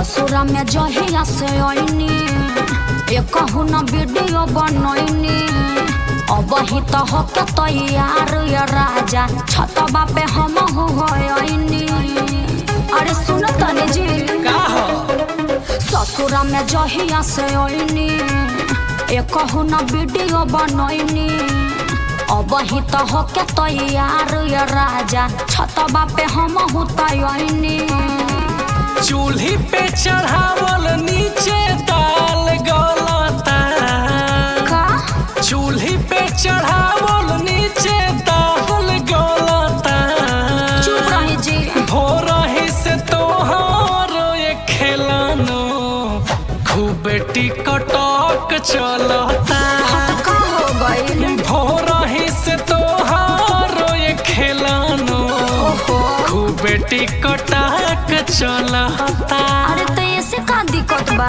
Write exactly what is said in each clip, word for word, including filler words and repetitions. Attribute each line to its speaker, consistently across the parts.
Speaker 1: ससुरा में जहिया से आईनी एक न वीडियो बनैनी अब ही तो होके तैयार या राजा छतबा पे हम होइनी। अरे सुन तने जी
Speaker 2: का हो
Speaker 1: ससुरा में जहिया से आईनी एक न वीडियो बनैनी अब ही तो होके तैयार या राजा छतबा पे हम होइनी।
Speaker 2: चूल्ही पे चढ़ावल नीचे दाल गलता
Speaker 1: का
Speaker 2: चूल्ही पे चढ़ावल नीचे दाल गलता
Speaker 1: चुप रही जी
Speaker 2: भोर ही से तोहार ये खेलानो खूब टिकटॉक चलता
Speaker 1: का हो गई
Speaker 2: भोर ही से तोहार ये खेलानो खूब टिकटॉक चलता।
Speaker 1: अरे तो ऐसे का दिक्कत बा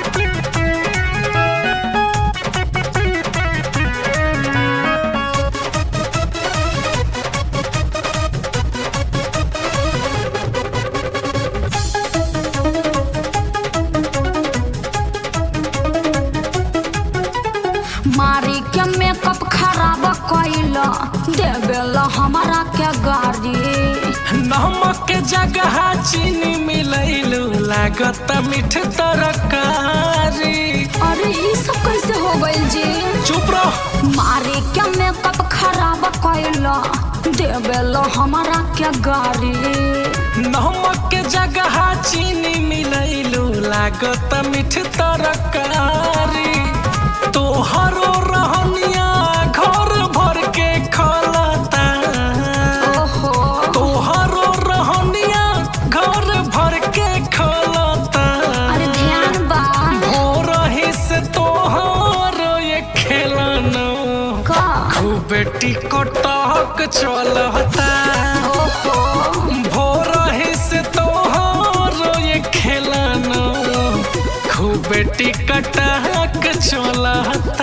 Speaker 1: मारी के मेकअप खराब कैला देवेला हमारा के गाड़ी
Speaker 2: नमक के जगह चीनी मिलैलू लागत मीठ तरकारी।
Speaker 1: अरे ये सब कैसे हो गइल जी
Speaker 2: चुप रहो
Speaker 1: मारी के मेकअप खराब कैला देवेला हमारा के गाड़ी
Speaker 2: नमक के जगह चीनी मिलैलू लागत मीठ तरकारी। तोहरो रहनिया घर भर के खलता
Speaker 1: ओहो
Speaker 2: तोहरो रहनिया घर भर के खलता।
Speaker 1: अरे ध्यान बा
Speaker 2: भोर ही से तोहर ये खेलानो
Speaker 1: का
Speaker 2: खूब टिकटॉक चलता
Speaker 1: ओहो
Speaker 2: भोर ही से तोहर ये खेलानो खूब टिकटॉक चलता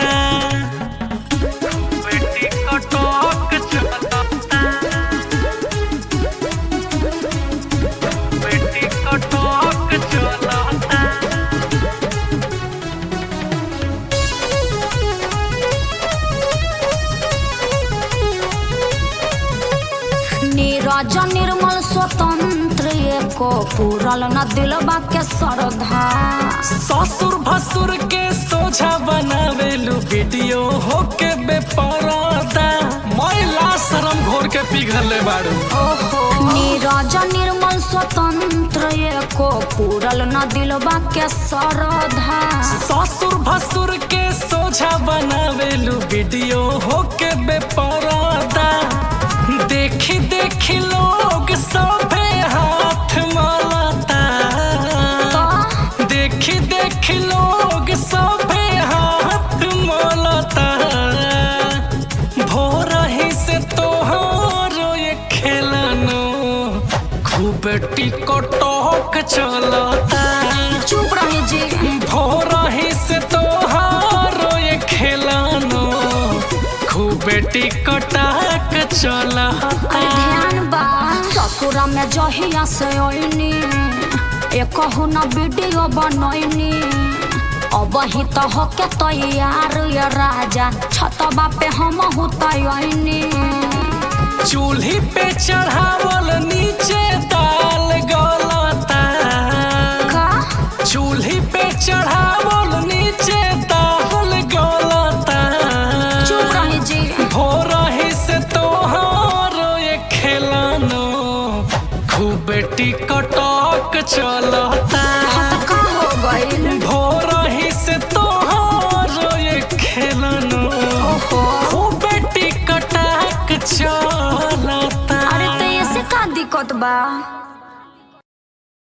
Speaker 2: खूब टिकटॉक चलता खूब टिकटॉक चलता।
Speaker 1: नीरज निर्मल स्वतंत्र एको पूरल न दिलबा के श्रद्धा
Speaker 2: ससुर भसुर के सोझा बनावेलू वीडियो होके बेपरदा महिला शरम घोर के पिघले बाड़ू।
Speaker 1: ओहो नीरज निर्मल स्वतंत्र एको पूरल न दिलबा के श्रद्धा
Speaker 2: ससुर भसुर के सोझा बनावेलू वीडियो होके बेपरदा देखी देखी लोग सभे हाथ मलता देखी देखी लोग सभे हाथ मलता भोर ही से तोहर ये खेलानो खूब टिकटॉक चलता
Speaker 1: चुप रही जी
Speaker 2: भोर ही से तोहर ये खेलानो खूब टिकटॉक चलता।
Speaker 1: अरे ध्यान बा ससुरा में जहिया से आईनी एक न वीडियो बनैनी अब ही तो होके तैयार या राजा छतबा पे हम होइनी।
Speaker 2: चूल्ही पे चढ़ावल नीचे दाल गलता
Speaker 1: का
Speaker 2: चूल्ही पे चढ़ावल नीचे दाल गलता
Speaker 1: चुप रही जी
Speaker 2: भोर ही से तोहार ये खेलानो खूब टिकटॉक चलता
Speaker 1: का हो गइल
Speaker 2: भोर ही से तोहार ये खेलानो खूब टिकटॉक चलता।
Speaker 1: अरे तो ऐसे का दिक्कत बा।